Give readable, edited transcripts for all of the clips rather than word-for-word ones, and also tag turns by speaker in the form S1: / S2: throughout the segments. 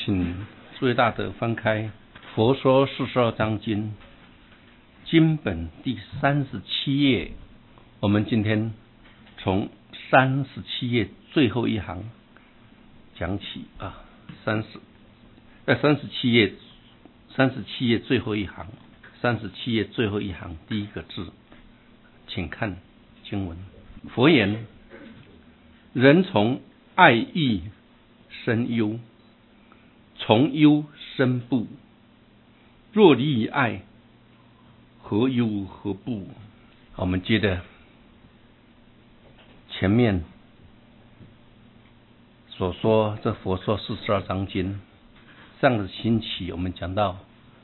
S1: 请诸位大德翻开《佛说42章经》经本第37页，我们今天从37页最后一行讲起啊，37页最后一行，37页最后一行第一个字，请看经文。佛言：人从爱欲生忧，从忧生怖。若离于爱，何忧何怖？我们接着前面所说这佛说42章经，上个星期我们讲到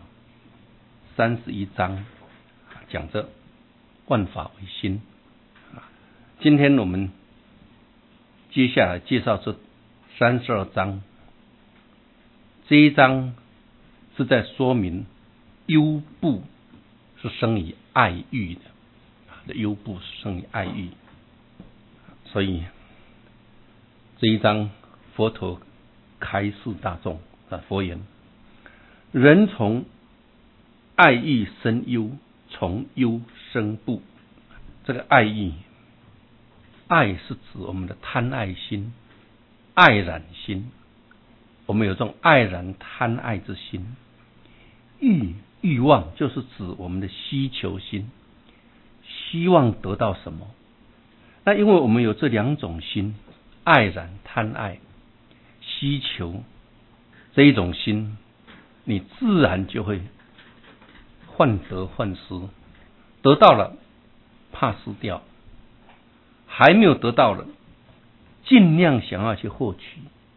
S1: 31章，讲着万法唯心。今天我们接下来介绍这32章，这一章是在说明忧怖是生于爱欲的，忧怖是生于爱欲，所以这一章佛陀开示大众佛言：人从爱欲生忧，从忧生怖。这个爱欲，爱是指我们的贪爱心、爱染心，我们有这种爱染贪爱之心。欲望就是指我们的需求心，希望得到什么。那因为我们有这两种心，爱染贪爱、需求这一种心，你自然就会患得患失，得到了怕失掉，还没有得到了尽量想要去获取。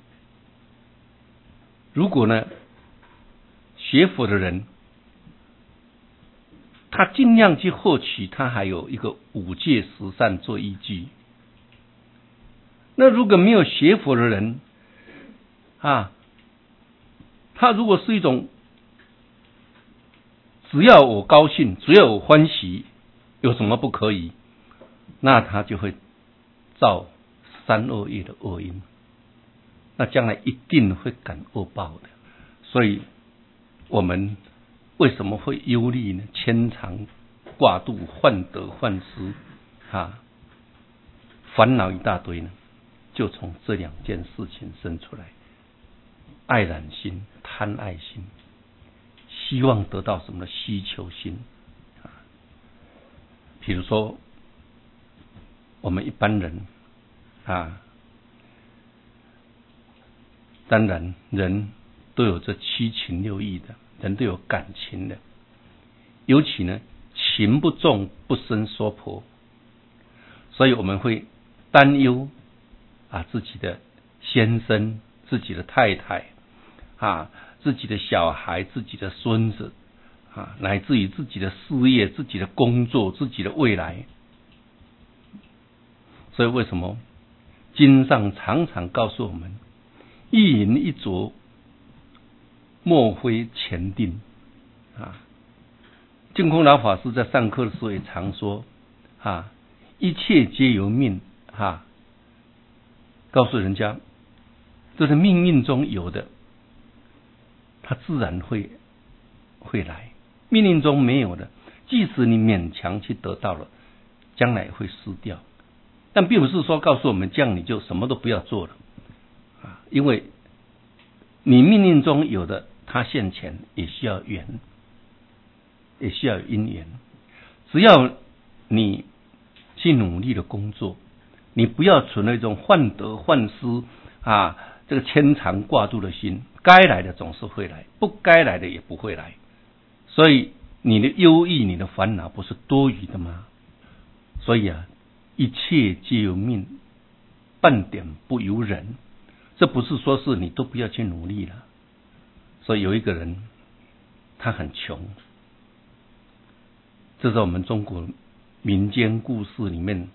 S1: 如果呢学佛的人他尽量去获取，他还有一个五戒十善做依据。那如果没有学佛的人他如果是一种只要我高兴，只要我欢喜，有什么不可以，那他就会造三恶业的恶因，那将来一定会感恶报的。所以我们为什么会忧虑呢？牵肠挂肚，患得患失烦恼一大堆呢，就从这两件事情生出来：爱染心、贪爱心，希望得到什么的需求心。比如说我们一般人当然人都有这七情六欲的，人都有感情的，尤其呢情不重不生娑婆，所以我们会担忧自己的先生、自己的太太自己的小孩、自己的孙子乃至于自己的事业、自己的工作、自己的未来。所以为什么经上常常告诉我们，一饮一啄莫非前定净空老法师在上课的时候也常说一切皆由命告诉人家这是命运中有的，它自然会来。命运中没有的，即使你勉强去得到了，将来会失掉。但并不是说告诉我们这样你就什么都不要做了因为你命运中有的，它现前也需要缘，也需要因缘。只要你去努力的工作，你不要存了一种患得患失这个牵肠挂肚的心，该来的总是会来，不该来的也不会来。所以你的忧郁、你的烦恼不是多余的吗？所以一切皆由命，半点不由人。这不是说是你都不要去努力了。所以有一个人他很穷，这是我们中国民间故事里面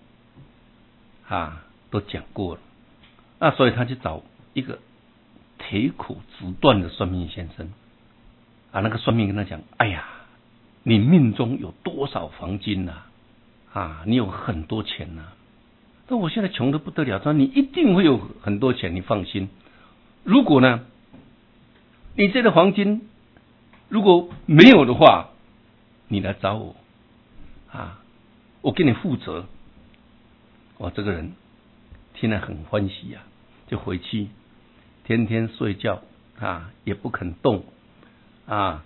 S1: 都讲过了。所以他去找一个铁口直断的算命先生那个算命跟他讲：哎呀，你命中有多少黄金你有很多钱但我现在穷得不得了。他说：你一定会有很多钱，你放心。如果呢你这个黄金如果没有的话，你来找我啊，我给你负责。我这个人听了很欢喜啊，就回去天天睡觉啊，也不肯动啊，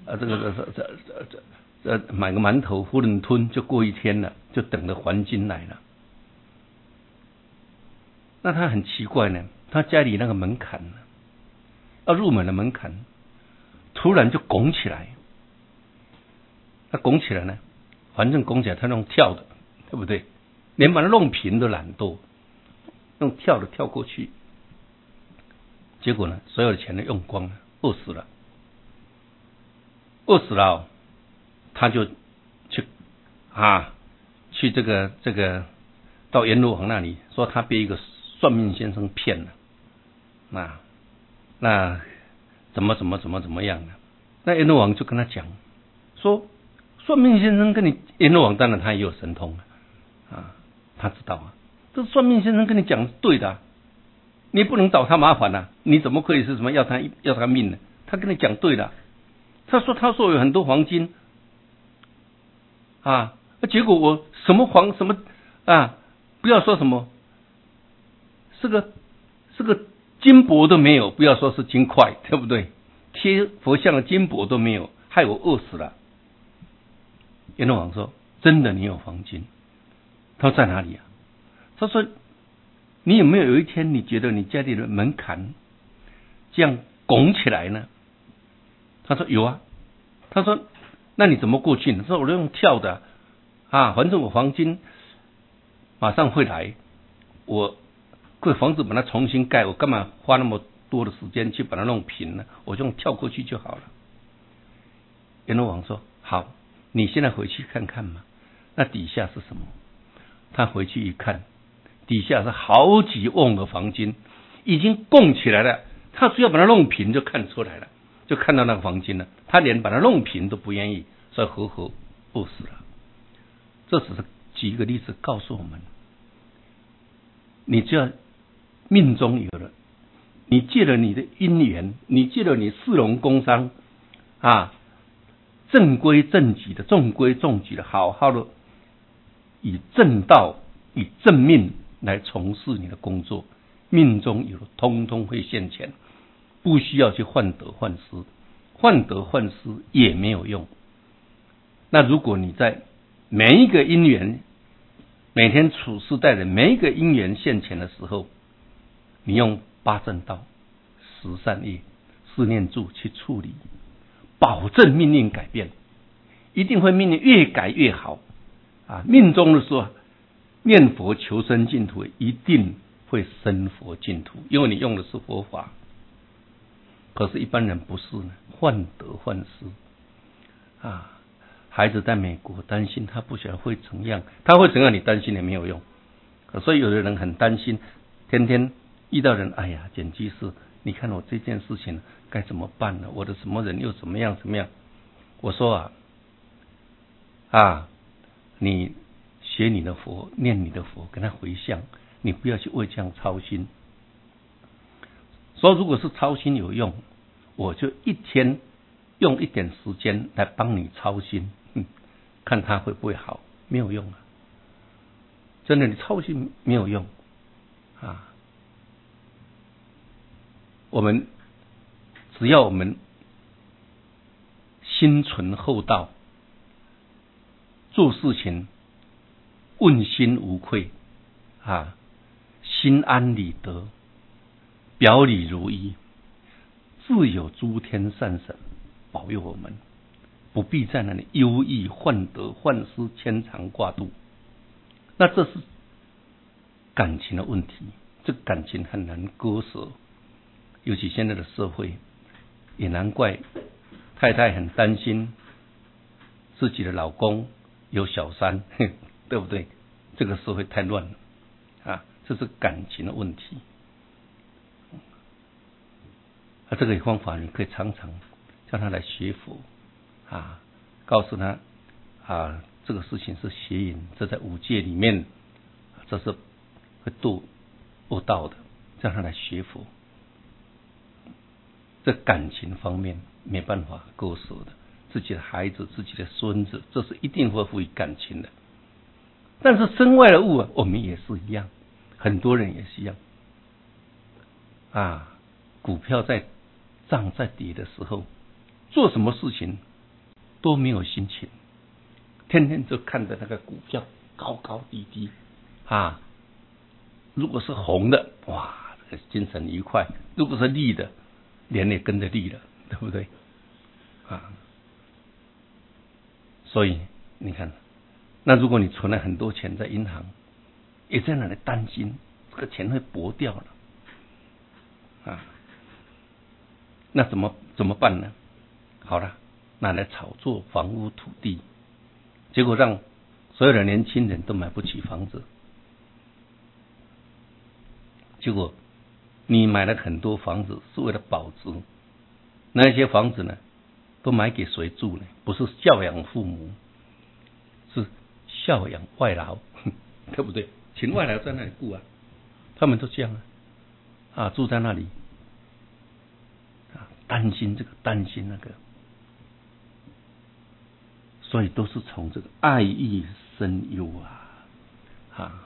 S1: 买个馒头囫囵吞就过一天了，就等着黄金来了。那他很奇怪呢，他家里那个门槛呢，要入门的门槛，突然就拱起来。他拱起来呢，反正拱起来他用跳的，对不对？连把它弄平都懒惰，用跳的跳过去。结果呢，所有的钱都用光了，饿死了。饿死了哦，他就去这个到阎罗王那里说他被一个算命先生骗了，那怎么样呢？那阎罗王就跟他讲说，算命先生跟你，阎罗王当然他也有神通他知道这算命先生跟你讲是对的你不能找他麻烦你怎么可以是什么要他命呢？他跟你讲对的，他说有很多黄金结果我什么不要说什么是个金箔都没有，不要说是金块，对不对？贴佛像的金箔都没有，害我饿死了。阎罗王说：“真的，你有黄金？”他说：“在哪里？”他说：“你有没有一天你觉得你家里的门槛这样拱起来呢？”他说：“有啊。”他说：“那你怎么过去呢？”他说：“我用跳的反正我黄金马上会来，我贵房子把它重新盖，我干嘛花那么多的时间去把它弄平呢？我就用跳过去就好了。”阎罗王说：“好，你现在回去看看嘛。”那底下是什么？他回去一看，底下是好几瓮的黄金，已经供起来了。他只要把它弄平就看出来了，就看到那个黄金了。他连把它弄平都不愿意，所以活活饿死了。这只是举一个例子告诉我们，你只要命中有了，你借了你的因缘，你借了你士农工商正规正矩的、中规中矩的，好好的以正道、以正命来从事你的工作，命中有了，通通会现前，不需要去患得患失，患得患失也没有用。那如果你在每一个因缘，每天处世待人，每一个因缘现前的时候，你用八正道、十善业、四念住去处理，保证命运改变，一定会命运越改越好命中的时候念佛求生净土，一定会生佛净土，因为你用的是佛法。可是一般人不是呢，患得患失孩子在美国担心他不晓得会怎样，他会怎样你担心也没有用。所以有的人很担心，天天遇到人，哎呀，简居士，你看我这件事情该怎么办呢？我的什么人又怎么样？我说你学你的佛，念你的佛，跟他回向，你不要去为这样操心。所以如果是操心有用，我就一天用一点时间来帮你操心，看他会不会好？没有用真的，你操心没有用我们只要我们心存厚道，做事情问心无愧心安理得，表里如一，自有诸天善神保佑我们，不必在那里忧郁患得患失，牵肠挂肚。那这是感情的问题，这感情很难割舍。尤其现在的社会，也难怪太太很担心自己的老公有小三，对不对？这个社会太乱了这是感情的问题。这个方法你可以常常叫他来学佛告诉他这个事情是邪淫，这在五戒里面这是会堕道的，叫他来学佛。 这感情方面没办法割舍的，自己的孩子、自己的孙子，这是一定会赋予感情的。但是身外的物啊，我们也是一样，很多人也是一样啊。股票涨在跌的时候，做什么事情都没有心情，天天就看着那个股票高高低低啊。如果是红的，哇，这个精神愉快；如果是绿的，脸也跟着绿了，对不对？啊，所以你看，那如果你存了很多钱在银行，也在那里担心这个钱会薄掉了啊，那怎么办呢？好了，拿来炒作房屋土地，结果让所有的年轻人都买不起房子。结果你买了很多房子是为了保值，那些房子呢，都买给谁住呢？不是孝养父母，是孝养外劳，对不对？请外劳在那里住啊，他们都这样啊，住在那里啊，担心这个担心那个，所以都是从这个爱欲生忧啊。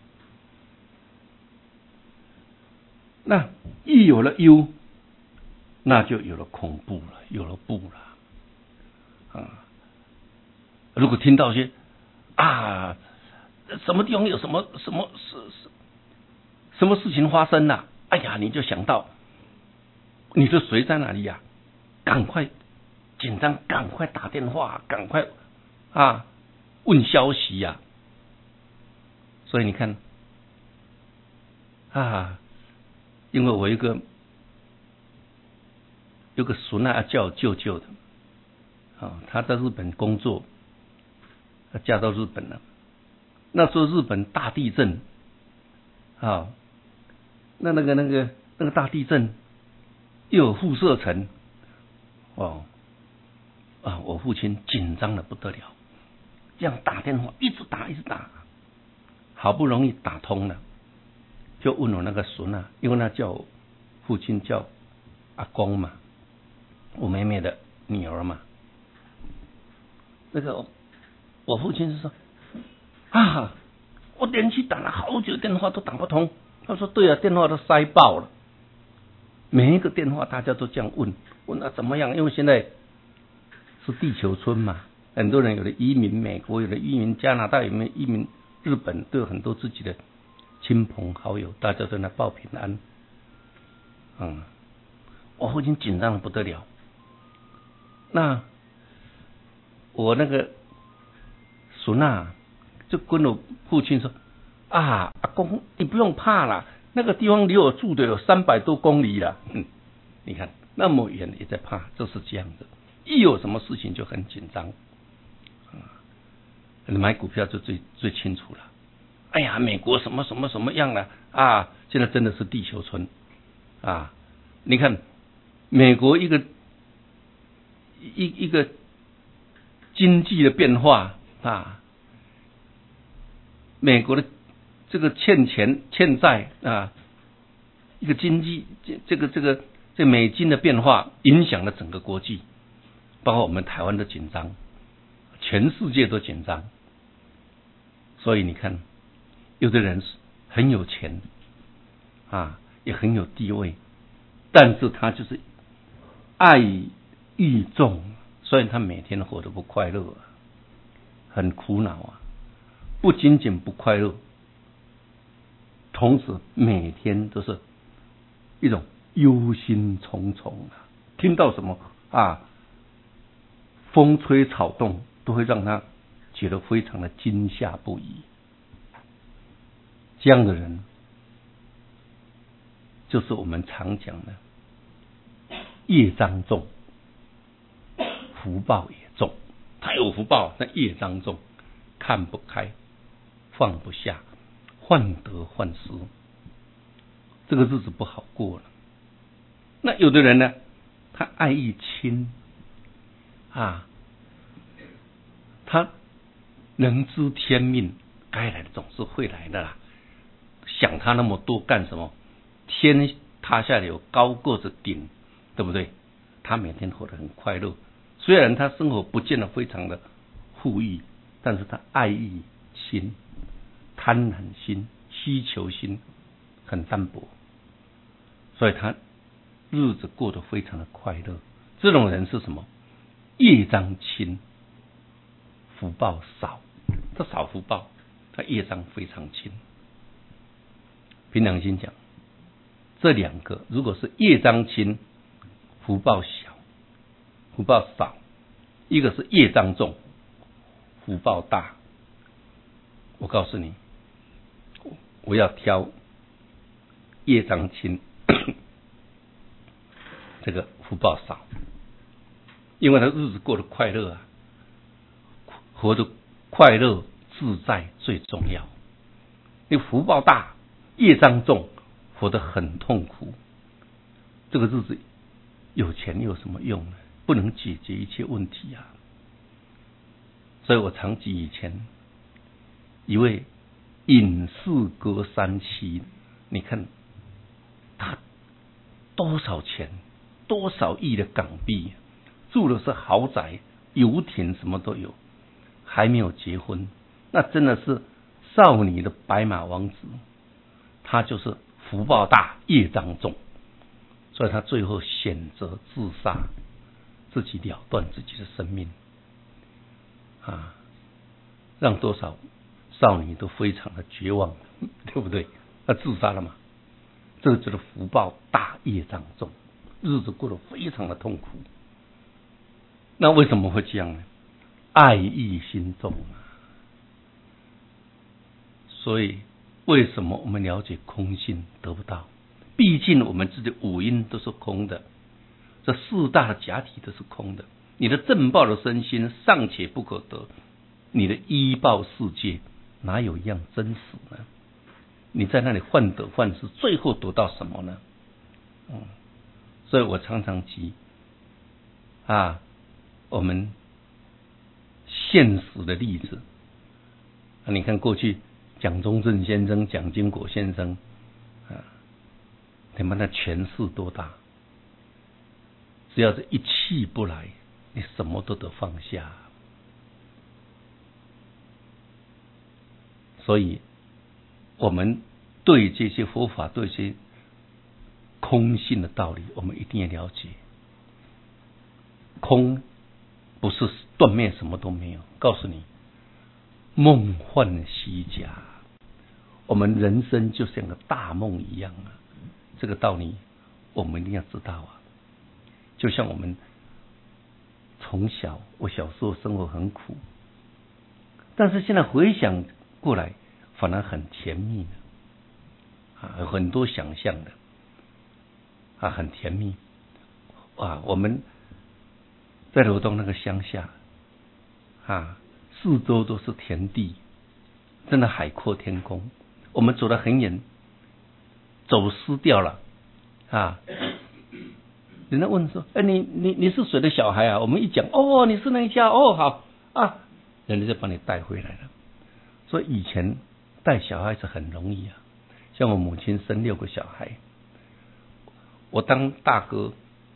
S1: 那一有了忧，那就有了恐怖了，有了怖了啊！如果听到些啊，什么地方有什么事情发生了，哎呀，你就想到你的谁在哪里呀？赶快紧张，赶快打电话，赶快啊问消息呀！所以你看啊。因为我有个孙啊，叫我舅舅的啊，他在日本工作，嫁到日本了。那时候日本大地震啊，那个大地震又有辐射层哦啊，我父亲紧张的不得了，这样打电话一直打，好不容易打通了。就问我那个孙啊，因为那叫我父亲叫阿公嘛，我妹妹的女儿嘛。那个我父亲是说啊，我连续打了好久电话都打不通。他说对啊，电话都塞爆了，每一个电话大家都这样问怎么样？因为现在是地球村嘛，很多人有的移民美国，有的移民加拿大，有没有移民日本，都有很多自己的亲朋好友，大家都在报平安。我父亲紧张的不得了。那我那个孙啊，就跟我父亲说啊，阿公你不用怕啦，那个地方离我住的有300多公里了。你看那么远也在怕，就是这样的。一有什么事情就很紧张。买股票就最清楚了。哎呀，美国什么样了啊？现在真的是地球村啊！你看，美国一个经济的变化啊，美国的这个欠债啊，一个经济这美金的变化，影响了整个国际，包括我们台湾的紧张，全世界都紧张。所以你看。有的人很有钱啊，也很有地位，但是他就是爱欲重，所以他每天活得不快乐很苦恼啊。不仅仅不快乐，同时每天都是一种忧心忡忡啊。听到什么啊，风吹草动，都会让他觉得非常的惊吓不已。这样的人，就是我们常讲的业障重，福报也重。他有福报，但业障重，看不开，放不下，患得患失，这个日子不好过了。那有的人呢，他爱欲轻啊，他能知天命，该来的总是会来的啦。想他那么多干什么？天塌下来有高过着顶， 对不对？他每天活得很快乐，虽然他生活不见得非常的富裕，但是他爱欲心、贪婪心、需求心很淡薄，所以他日子过得非常的快乐。这种人是什么？业障轻，福报少。他少福报，他业障非常轻。凭良心讲，这两个如果是业障轻，福报小，福报少；一个是业障重，福报大。我告诉你，我要挑业障轻，这个福报少，因为他日子过得快乐啊，活得快乐自在最重要。你福报大，业障重，活得很痛苦，这个日子有钱有什么用呢？不能解决一切问题啊！所以我常记以前一位隐士阁三妻，你看他多少钱，多少亿的港币，住的是豪宅、游艇，什么都有，还没有结婚，那真的是少女的白马王子。他就是福报大，业障重，所以他最后选择自杀，自己了断自己的生命啊，让多少少女都非常的绝望，对不对？他自杀了嘛？这个就是福报大，业障重，日子过得非常的痛苦。那为什么会这样呢？爱欲心重啊！所以为什么我们了解空性得不到？毕竟我们自己五阴都是空的，这四大的假体都是空的。你的正报的身心尚且不可得，你的依报世界哪有一样真实呢？你在那里患得患失，最后得到什么呢？所以我常常提我们现实的例子你看过去蒋中正先生、蒋经国先生你们的权势多大？只要是一气不来，你什么都得放下。所以我们对这些佛法，对这些空性的道理，我们一定要了解。空不是断灭，什么都没有。告诉你，梦幻虚假，我们人生就像个大梦一样啊！这个道理我们一定要知道啊！就像我们从小，我小时候生活很苦，但是现在回想过来，反而很甜蜜有很多想象的很甜蜜我们在罗东那个乡下四周都是田地，真的海阔天空。我们走得很远，走失掉了人家问说：“你是谁的小孩啊？”我们一讲：“哦，你是那一家哦，好人家就把你带回来了。”所以以前带小孩子很容易像我母亲生6个小孩，我当大哥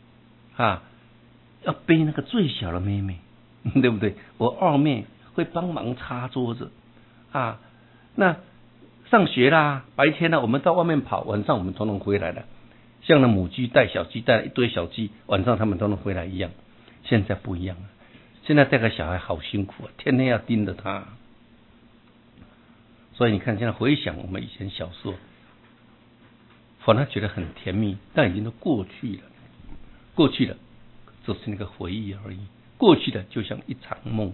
S1: 要背那个最小的妹妹，对不对？我二妹会帮忙擦桌子那上学啦，白天我们到外面跑，晚上我们统统回来了，像那母鸡带小鸡，带一堆小鸡，晚上他们都能回来一样。现在不一样了，现在带个小孩好辛苦天天要盯着他。所以你看，现在回想我们以前小时候，反而觉得很甜蜜，但已经都过去了。过去了，只是那个回忆而已。过去的就像一场梦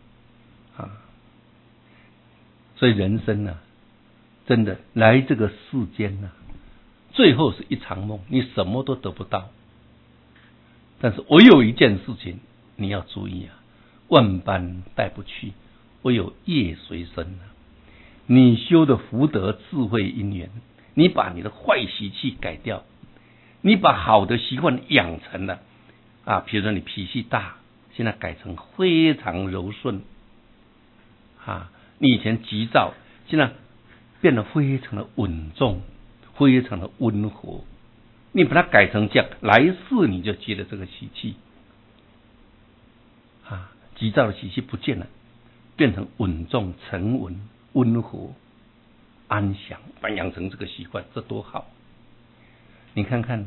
S1: 所以人生真的来这个世间最后是一场梦，你什么都得不到。但是我有一件事情你要注意万般带不去，我有业随身你修的福德智慧因缘，你把你的坏习气改掉，你把好的习惯养成了比如说你脾气大，现在改成非常柔顺你以前急躁，现在变得非常的稳重，非常的温和你把它改成这样，来世你就接了这个习气啊，急躁的习气不见了，变成稳重、沉稳、温和、安详，养成这个习惯，这多好！你看看，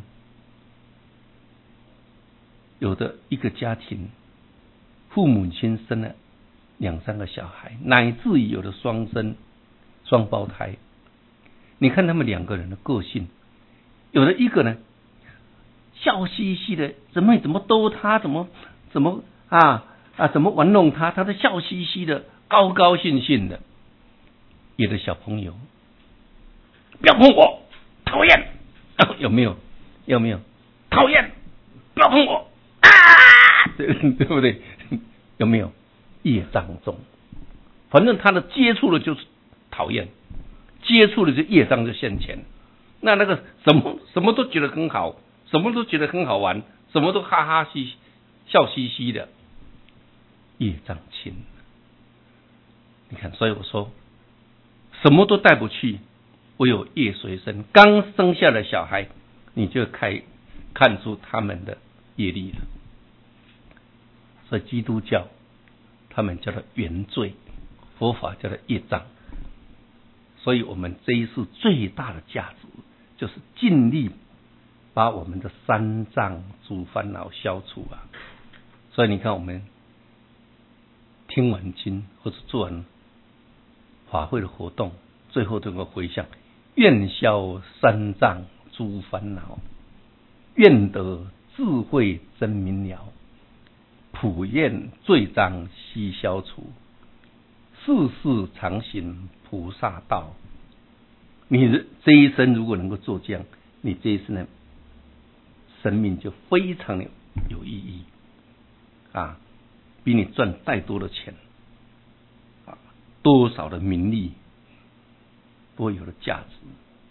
S1: 有的一个家庭，父母亲生了2、3个小孩，乃至于有的双生、双胞胎，你看他们2个人的个性，有的一个呢，笑嘻嘻的，怎么逗他，怎么玩弄他，他都笑嘻嘻的，高高兴兴的。有的小朋友，不要碰我，讨厌，有没有？讨厌，不要碰我啊，对不对？有没有？业障重，反正他的接触了就是讨厌，接触了就业障就现前。那个什么都觉得很好，什么都觉得很好玩，什么都哈哈嘻笑嘻嘻的，业障轻。你看，所以我说，什么都带不去，唯有业随身。刚生下的小孩，你就看出他们的业力了。所以基督教他们叫做原罪，佛法叫做业障。所以我们这一世最大的价值，就是尽力把我们的三障诸烦恼消除啊。所以你看，我们听完经或者做完法会的活动，最后都有个回向：愿消三障诸烦恼，愿得智慧真明了，普愿罪障悉消除，世世常行菩萨道。你这一生如果能够做这样，你这一生的生命就非常的有意义啊！比你赚再多的钱啊，多少的名利都有了价值。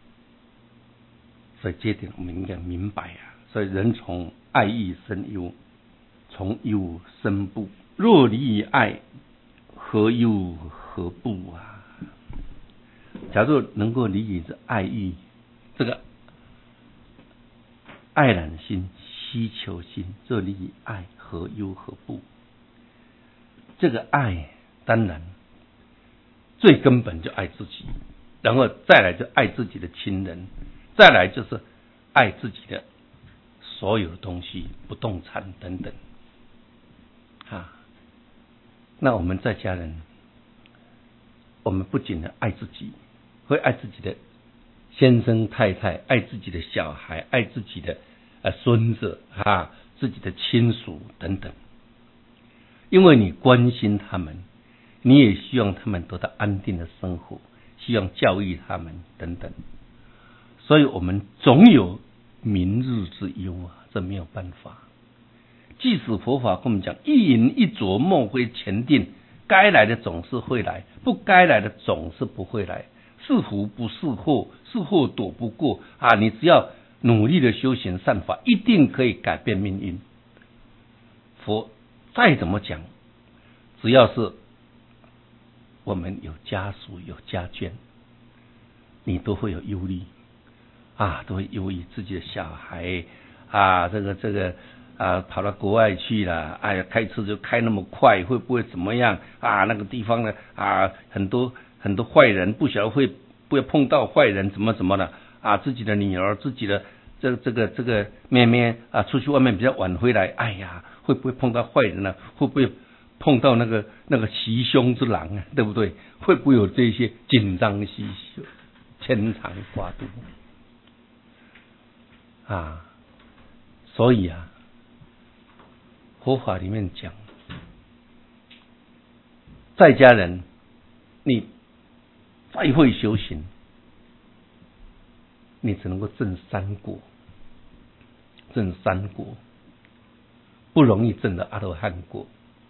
S1: 所以这一点我们应该明白啊！所以人从爱欲生忧，从忧生怖。若离于爱，何忧何怖啊？假如能够理解这爱欲，这个爱染心、希求心，若离于爱，何忧何怖？这个爱当然最根本就爱自己，然后再来就爱自己的亲人，再来就是爱自己的所有的东西，不动产等等啊。那我们在家人，我们不仅的爱自己，会爱自己的先生太太，爱自己的小孩，爱自己的孙子啊，自己的亲属等等。因为你关心他们，你也希望他们得到安定的生活，希望教育他们等等。所以我们总有明日之忧啊，这没有办法。即使佛法跟我们讲，一饮一啄莫非前定，该来的总是会来，不该来的总是不会来。是福不是祸，是祸躲不过啊！你只要努力的修行善法，一定可以改变命运。佛再怎么讲，只要是我们有家属有家眷，你都会有忧虑啊，都会忧虑自己的小孩啊，这个跑到国外去了，哎呀，开车就开那么快，会不会怎么样啊？那个地方呢啊，很多坏人，不晓得会不会碰到坏人，怎么的啊？自己的女儿，自己的这个妹妹啊，出去外面比较晚回来，哎呀，会不会碰到坏人呢？会不会碰到那个袭胸之狼啊？对不对？会不会有这些紧张兮兮、牵肠挂肚啊？所以啊，佛法里面讲，在家人，你再会修行，你只能够证三果，不容易证到阿罗汉果。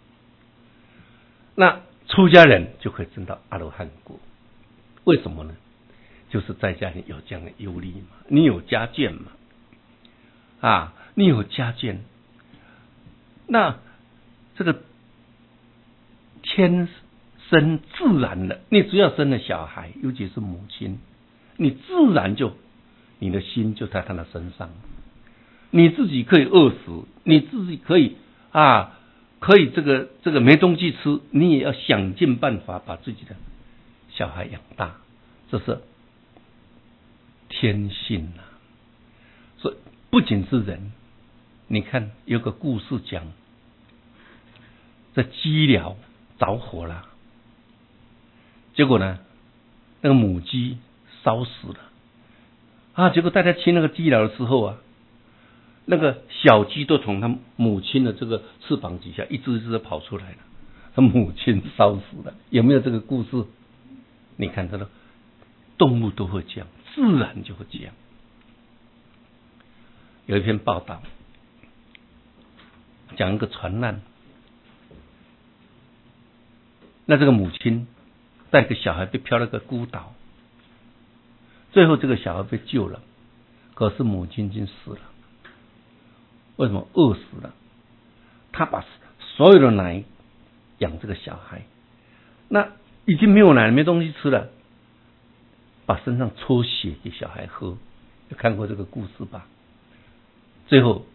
S1: 那出家人就可以证到阿罗汉果，为什么呢？就是在家里有这样的忧虑嘛，你有家眷嘛，啊，你有家眷，那这个天生自然的，你只要生了小孩，尤其是母亲，你自然就你的心就在他的身上， 你自己可以饿死，你自己可以这个没东西吃，你也要想尽办法把自己的小孩养大，这是天性啊。所以不仅是人，你看有个故事讲，这鸡寮着火了，结果呢，那个母鸡烧死了结果大家清那个鸡寮的时候那个小鸡都从它母亲的这个翅膀底下一只一只的跑出来了，它母亲烧死了。有没有这个故事？你看这个动物都会这样，自然就会这样。有一篇报道讲一个船难，那这个母亲带个小孩被漂了个孤岛，最后这个小孩被救了，可是母亲已经死了。为什么？饿死了。他把所有的奶养这个小孩，那已经没有奶，没东西吃了，把身上抽血给小孩喝。有看过这个故事吧？最后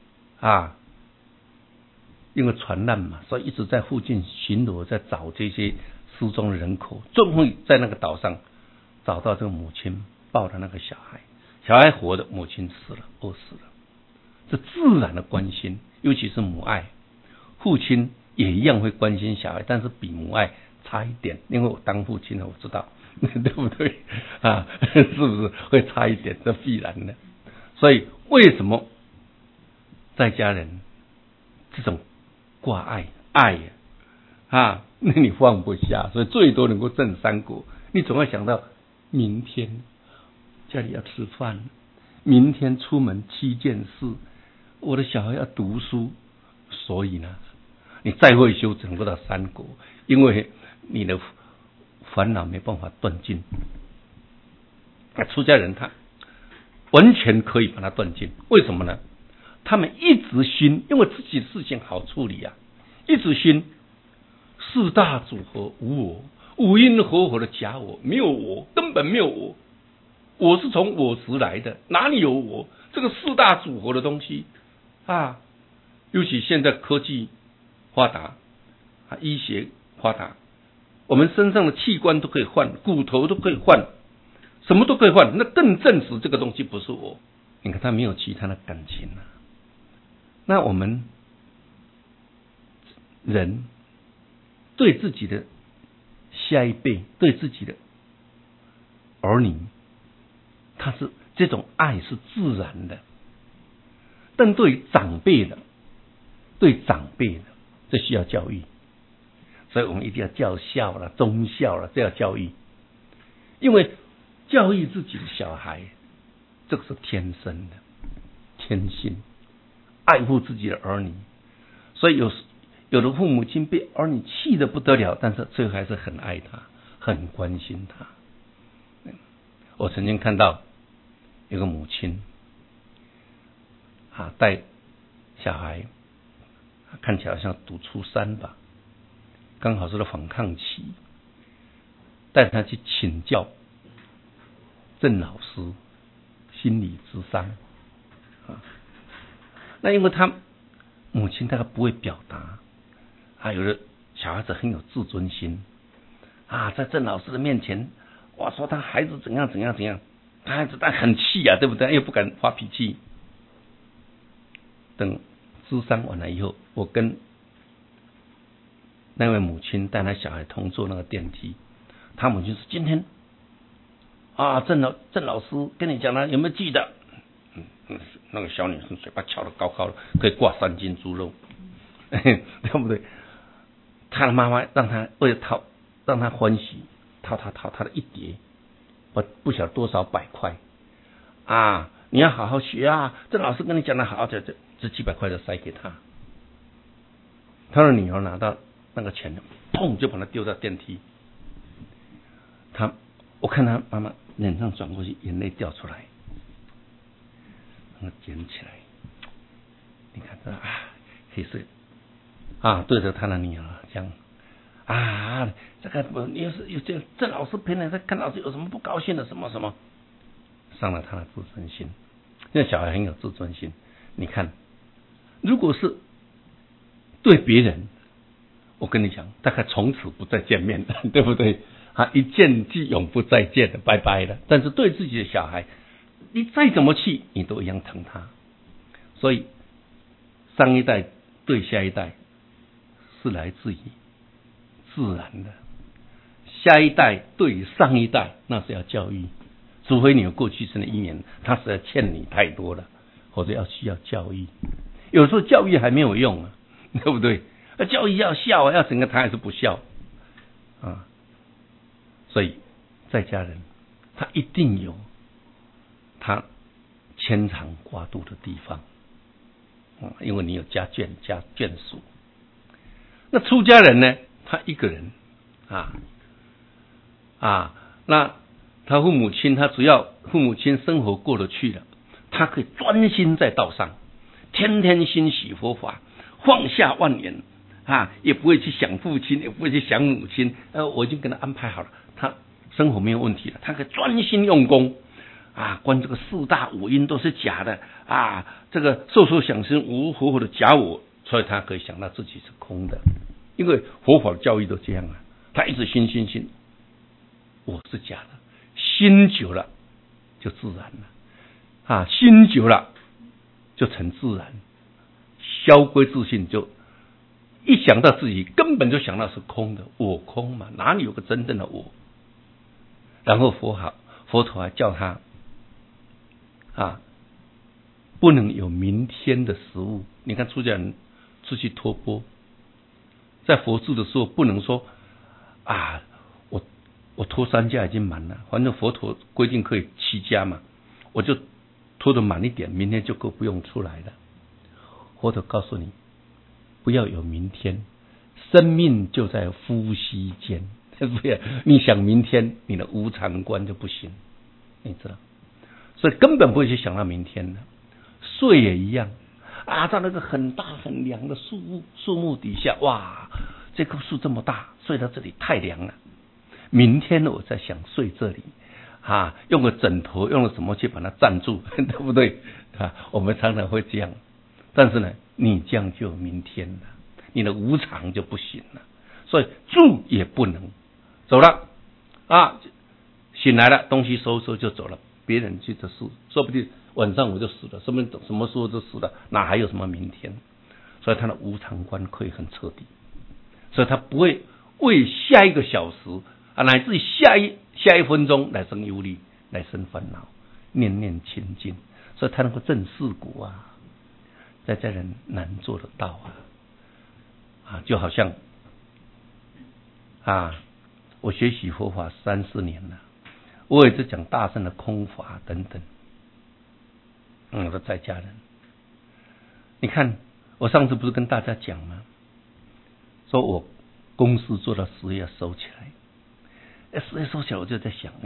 S1: 因为船难嘛，所以一直在附近巡逻，在找这些失踪的人口，终于在那个岛上找到这个母亲抱的那个小孩，小孩活的，母亲死了，饿死了。这自然的关心，尤其是母爱，父亲也一样会关心小孩，但是比母爱差一点，因为我当父亲了，我知道对不对是不是会差一点？这必然的。所以为什么在家人这种挂爱那你放不下，所以最多能够挣3国。你总要想到明天家里要吃饭，明天出门7件事，我的小孩要读书，所以呢，你再会修只能够到3国，因为你的烦恼没办法断尽。出家人他完全可以把它断尽，为什么呢？他们一直熏，因为自己的事情好处理一直熏四大组合无我，五阴合合的假我，没有我，根本没有我，我是从我执来的，哪里有我？这个四大组合的东西尤其现在科技发达医学发达，我们身上的器官都可以换，骨头都可以换，什么都可以换，那更证实这个东西不是我。你看他没有其他的感情那我们人对自己的下一辈，对自己的儿女，他是这种爱是自然的，但对长辈的这需要教育，所以我们一定要教孝了、忠孝了，这要教育。因为教育自己的小孩，这个是天生的天性，爱护自己的儿女。所以有的父母亲被儿女气得不得了，但是最后还是很爱他，很关心他。我曾经看到有个母亲带小孩，看起来像读初3吧，刚好是反抗期，带他去请教郑老师心理咨商那因为他母亲大概不会表达有的小孩子很有自尊心在郑老师的面前说他孩子怎样怎样怎样，他孩子但很气对不对？又不敢发脾气。等咨商完了以后，我跟那位母亲带他小孩同坐那个电梯，他母亲说今天郑老师跟你讲了，有没有记得？那个小女生嘴巴翘得高高的，可以挂3斤猪肉，对不对？他的妈妈为了让他欢喜，掏他的一叠，不晓得多少100块你要好好学郑老师跟你讲的好，这几百块就塞给他。他的女儿拿到那个钱，砰就把它丢到电梯。我看他妈妈脸上转过去，眼泪掉出来，捡起来。你看这可以是对着他的女儿讲这个你要是有这老师陪你，看老师有什么不高兴的什么什么，伤了他的自尊心。那小孩很有自尊心， 你看，如果是对别人，我跟你讲，大概从此不再见面了，对不对？一见即永不再见的，拜拜了。但是对自己的小孩，你再怎么气，你都一样疼他。所以上一代对下一代是来自于自然的，下一代对于上一代那是要教育，除非你有过去生的因缘，他实在欠你太多了，或者需要教育。有时候教育还没有用啊，对不对？教育要孝啊，要整个他还是不孝啊。所以在家人他一定有他牵肠挂肚的地方，因为你有家眷属。那出家人呢，他一个人那他父母亲，他只要父母亲生活过得去了，他可以专心在道上，天天欣喜佛法，放下万缘也不会去想父亲，也不会去想母亲。我已经跟他安排好了，他生活没有问题了，他可以专心用功观这个四大五阴都是假的这个受受想行无活佛的假我，所以他可以想到自己是空的。因为佛法的教育都这样他一直心，我是假的，心久了就自然了心久了就成自然，消归自信，就一想到自己根本就想到是空的，我空嘛，哪里有个真正的我？然后佛陀还叫他不能有明天的食物。你看出家人出去托钵，在佛住的时候不能说我托3家已经满了，反正佛陀规定可以7家嘛，我就托得满一点，明天就够不用出来了。佛陀告诉你，不要有明天，生命就在呼吸间。你想明天，你的无常观就不行，你知道，所以根本不会去想到明天的。睡也一样在那个很大很凉的树木底下，哇，这棵树这么大，睡到这里太凉了。明天我在想睡这里用个枕头，用了什么去把它站住，对不对我们常常会这样，但是呢，你这样就有明天了，你的无常就不行了。所以住也不能走了醒来了，东西收收就走了，别人去的事，说不定晚上我就死了，什么时候就死了，哪还有什么明天？所以他的无常观可以很彻底，所以他不会为下一个小时乃至于下一分钟来生忧虑，来生烦恼，念念清净，所以他能够证四果在家人难做得到就好像我学习佛法3-4年了，我也是讲大乘的空法等等。我说在家人，你看我上次不是跟大家讲吗？说我公司做到10月收起来，10月收起来，我就在想，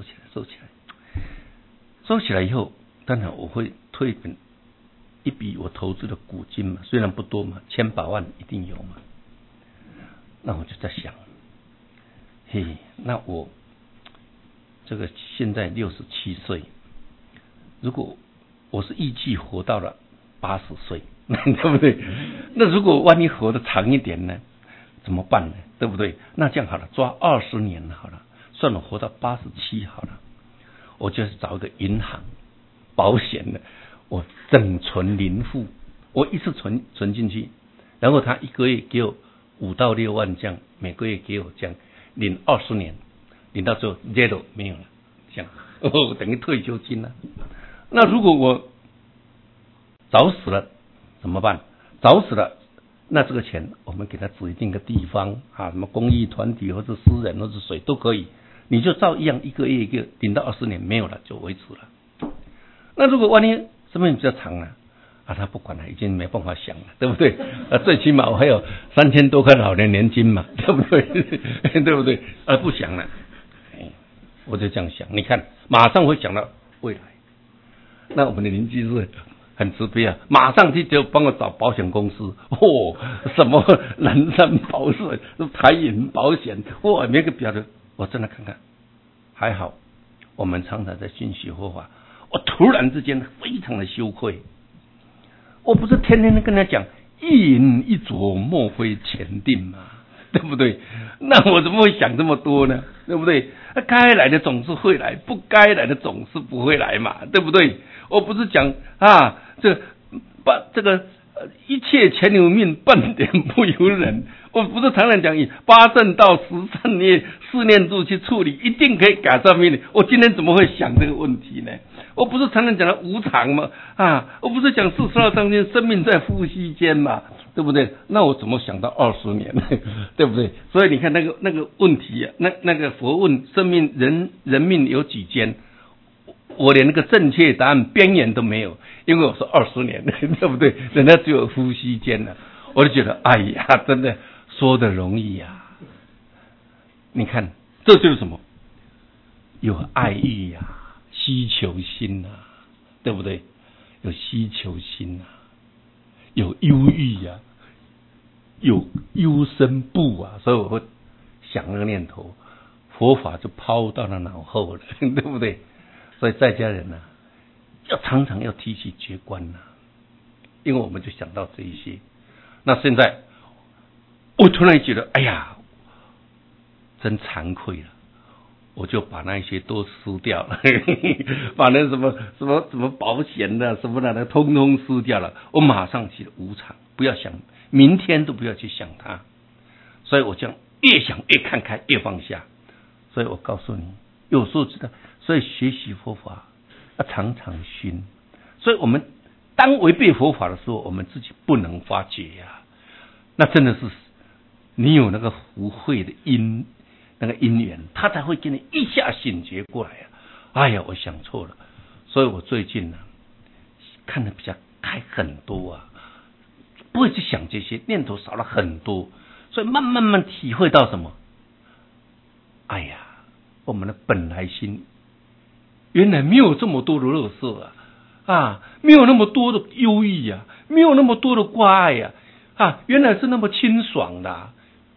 S1: 收起来以后，当然我会退一笔我投资的股金嘛，虽然不多嘛，1000把万一定有嘛。那我就在想，那我这个现在67岁，如果我是预计活到了80岁，对不对？那如果万一活得长一点呢，怎么办呢？对不对？那这样好了，抓20年好了，算我活到87好了，我就找一个银行保险的，我整存零付，我一次存进去，然后他一个月给我5到6万这样，每个月给我这样领20年，领到最后 zero 没有了，这样等于退休金了。那如果我早死了怎么办？早死了，那这个钱我们给他指定个地方什么公益团体或者私人或者谁都可以，你就照一样一个月一个领到20年，没有了就维持了。那如果万一生命比较长了他不管了，已经没办法想了，对不对？最起码我还有3000多块老年年金嘛，对不对？对不对？不想了，我就这样想。你看，马上会想到未来。那我们的邻居是很慈悲马上就帮我找保险公司，什么人身保险、台银保险，每个表的我真的看看。还好，我们常常在信息佛法，我突然之间非常的羞愧。 我不是天天跟他讲一饮一啄莫非前定嘛，对不对？那我怎么会想这么多呢？对不对？该来的总是会来，不该来的总是不会来嘛，对不对？我不是讲这个一切全由命，半点不由人。我不是常常讲以8正道13念4念住去处理，一定可以改善命运。我今天怎么会想这个问题呢？我不是常常讲的无常吗？我不是讲42章经生命在呼吸间嘛，对不对？那我怎么想到20年呢？对不对？所以你看那个问题啊，那个佛问生命人命有几间？我连那个正确答案边缘都没有，因为我说20年，对不对？人家只有呼吸间了，我就觉得哎呀，真的说的容易呀。你看，这就是什么？有爱欲呀，需求心啊，对不对？有需求心啊，有忧郁啊，有忧生怖啊，所以我会想那个念头，佛法就抛到了脑后了，对不对？所以在家人呢，要常常要提起觉观呐，因为我们就想到这一些。那现在我突然觉得，哎呀，真惭愧了，我就把那一些都撕掉了，把那什么保险的什么的通通撕掉了。我马上起了无常，不要想，明天都不要去想它。所以我将越想越看开，越放下。所以我告诉你，有时候知道。所以学习佛法要常常熏，所以我们当违背佛法的时候，我们自己不能发觉呀。那真的是你有那个福慧的因缘，他才会给你一下醒觉过来呀。哎呀，我想错了，所以我最近呢看得比较开很多啊，不会去想这些，念头少了很多，所以慢慢体会到什么？哎呀，我们的本来心。原来没有这么多的垃圾没有那么多的忧郁没有那么多的挂碍原来是那么清爽的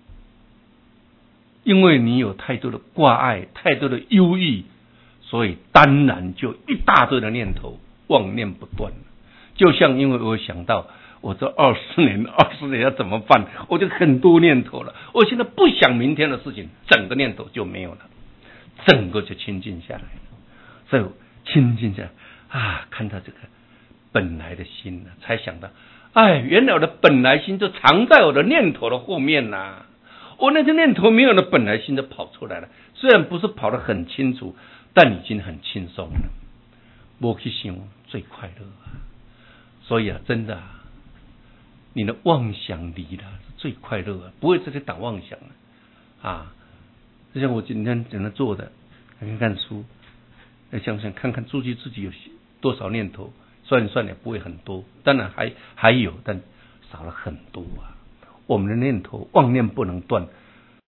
S1: 因为你有太多的挂碍，太多的忧郁，所以当然就一大堆的念头，妄念不断。就像因为我想到我这20年要怎么办，我就很多念头了。我现在不想明天的事情，整个念头就没有了，整个就清净下来了。所以清净下看到这个本来的心才想到，原来我的本来心就藏在我的念头的后面我那个念头没有了，本来心就跑出来了。虽然不是跑得很清楚，但已经很轻松了。没去想最快乐所以真的你的妄想离了最快乐不会再去打妄想了就像我今天整个做的，看书。想想看看自己有多少念头，算一算也不会很多，当然还有，但少了很多我们的念头妄念不能断，